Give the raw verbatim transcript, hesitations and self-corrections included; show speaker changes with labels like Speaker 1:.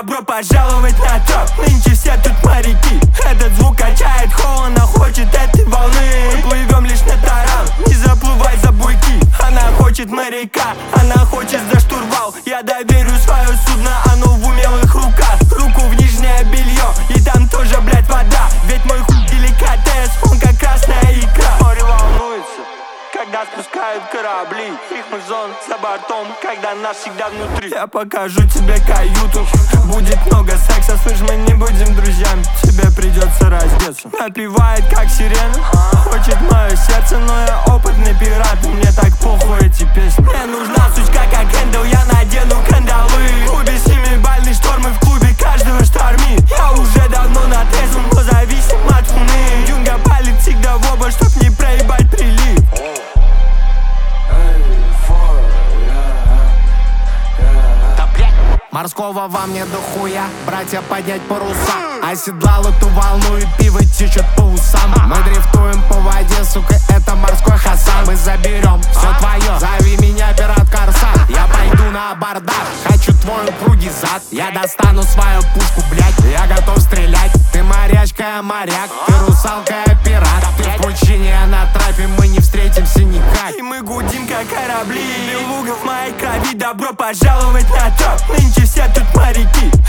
Speaker 1: добро пожаловать на топ. Нынче все тут моряки. Этот звук качает холод, она хочет этой волны. Мы плывем лишь на таран, не заплывай за буйки. Она хочет моряка, она хочет за штурвал. Я доверю свое судно, оно в умелых руках. Руку в нижнее белье, и там тоже, блядь, вода. Ведь мой хуй деликатес, он как красная икра. Море волнуется, когда спускают корабли. Их музон за бортом, когда нас всегда внутри. Я покажу тебе каюту, будет много секса. Слышь, мы не будем друзьями, тебе придется раздеться. Напевает как сирена, хочет мое сердце, но я опытный пират, и мне так похуй эти песни. Мне нужна сучка как Эндел, я надену кандалы. В клубе семибальный шторм, и в клубе каждого штормит. Я уже давно на трезвом, но зависим от луны. Юнга палит всегда в оба, чтоб не проебать прилив.
Speaker 2: Морского во мне дохуя, братья, поднять паруса. Оседлал эту волну и пиво течет по усам. Мы дрифтуем по воде, сука, это морской Хасан. Мы заберем все твое, зови меня пират Корсан. Я пойду на абордаж, хочу твой упругий зад. Я достану свою пушку, блять, я готов стрелять. Ты морячка, я моряк, ты русалка, я пират. Ты в пучине, я на трапе, мы не встретимся никак.
Speaker 1: И мы гудим как корабли, белуга в моей крови. Добро пожаловать на топ, нынче все тут моряки.